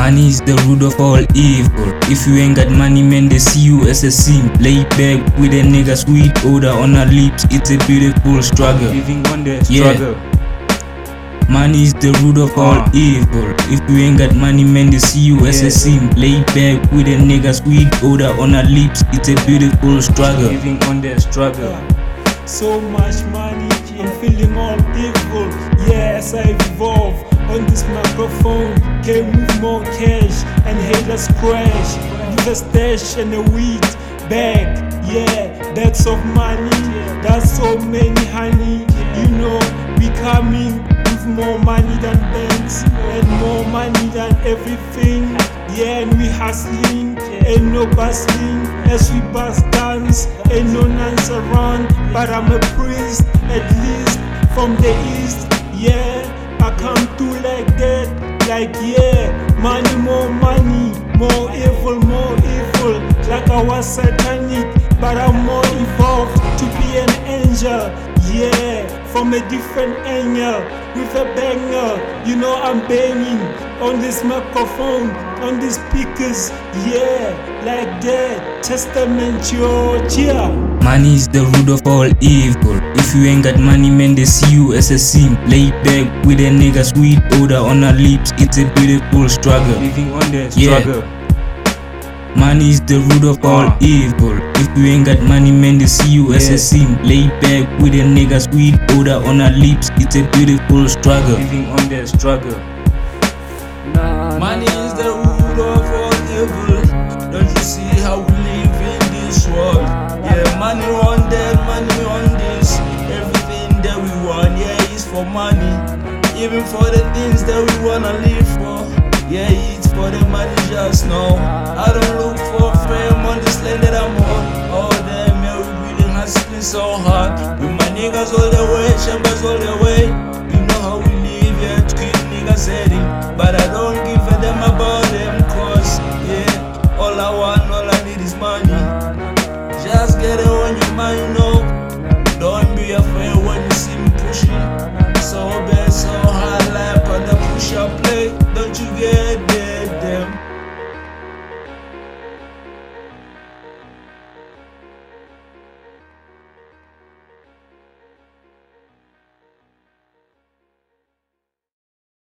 Money is the root of all evil. If you ain't got money, man, they see you as a simp. Lay back with a nigga, sweet odor on our lips. It's a beautiful struggle. Living on the struggle. Money is the root of all evil. If you ain't got money, man, they see you as a simp. Lay back with a nigga, sweet odor on our lips. It's a beautiful struggle. Living on the struggle. So much money, I'm feeling all evil. Yes, I evolve on this microphone. Can move more cash and haters crash. With a stash and a weed bag. Yeah, bags of money. That's so many honey. You know, we coming with more money than banks and more money than everything. Yeah, and we hustling, ain't no bustling. As we bust dance, ain't no nuns around. But I'm a priest, at least from the east. Yeah, I come through like that. Like yeah, money, more evil, more evil. Like I was satanic, but I'm more evolved to be an angel. Yeah, from a different angle, with a banger. You know I'm banging on this microphone, on these speakers. Yeah, like that. Testament, Georgia. Money is the root of all evil. If you ain't got money, man, they see you as a simp. Lay back with a nigga, sweet odor on our lips. It's a beautiful struggle. Living on the struggle. Money is the root of all evil. If you ain't got money, man, they see you as a simp. Lay back with a nigga, sweet odor on our lips. It's a beautiful struggle. Living on the struggle. Money is the root of all evil. Don't you see how we live in this world? Yeah, money on that, money on this. Everything that we want, yeah, is for money. Even for the things that we wanna live for. Yeah, it's for the money, just know. I don't look for fame on this land that I'm on. Oh damn, yeah, we really hustling so hard. With my niggas all the way, chambers all the way. You know how we live, yeah, to keep niggas heading. But I don't give a damn about